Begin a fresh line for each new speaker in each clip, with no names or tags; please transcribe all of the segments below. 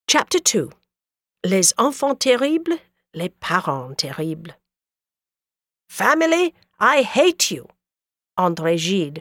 Chapter 2. Les enfants terribles, les parents terribles. Family, I hate you. André Gide.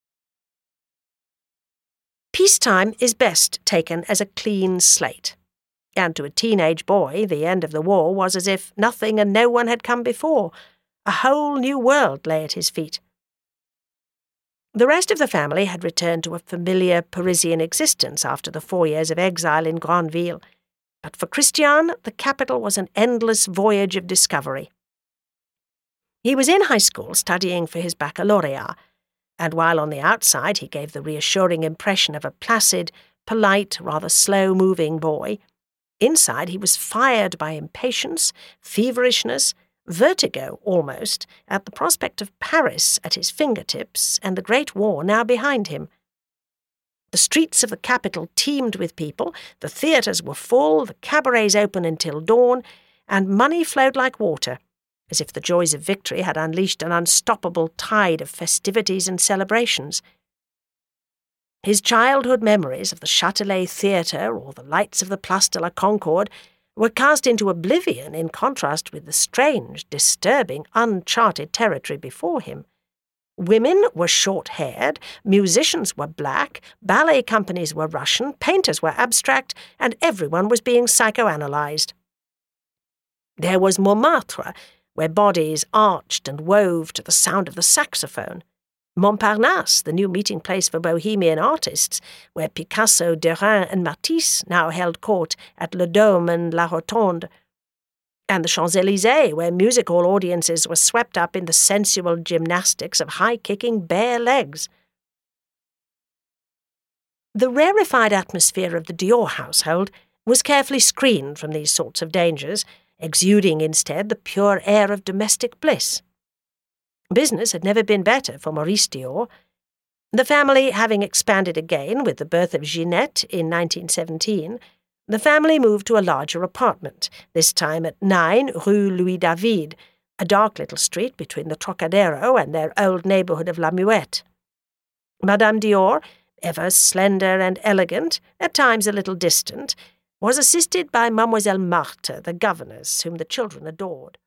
Peacetime is best taken as a clean slate. And to a teenage boy, the end of the war was as if nothing and no one had come before. A whole new world lay at his feet. The rest of the family had returned to a familiar Parisian existence after the 4 years of exile in Granville. But for Christian, the capital was an endless voyage of discovery. He was in high school studying for his baccalaureate, and while on the outside he gave the reassuring impression of a placid, polite, rather slow-moving boy, inside he was fired by impatience, feverishness, vertigo almost, at the prospect of Paris at his fingertips and the Great War now behind him. The streets of the capital teemed with people, the theatres were full, the cabarets open until dawn, and money flowed like water, as if the joys of victory had unleashed an unstoppable tide of festivities and celebrations. His childhood memories of the Châtelet Theatre or the lights of the Place de la Concorde were cast into oblivion in contrast with the strange, disturbing, uncharted territory before him. Women were short-haired, musicians were black, ballet companies were Russian, painters were abstract, and everyone was being psychoanalyzed. There was Montmartre, where bodies arched and wove to the sound of the saxophone. Montparnasse, the new meeting place for bohemian artists, where Picasso, Derain, and Matisse now held court at Le Dôme and La Rotonde. And the Champs-Élysées, where music hall audiences were swept up in the sensual gymnastics of high-kicking bare legs. The rarefied atmosphere of the Dior household was carefully screened from these sorts of dangers, exuding instead the pure air of domestic bliss. Business had never been better for Maurice Dior. The family having expanded again with the birth of Ginette in 1917, the family moved to a larger apartment, this time at 9 Rue Louis David, a dark little street between the Trocadero and their old neighbourhood of La Muette. Madame Dior, ever slender and elegant, at times a little distant, was assisted by Mademoiselle Marthe, the governess, whom the children adored.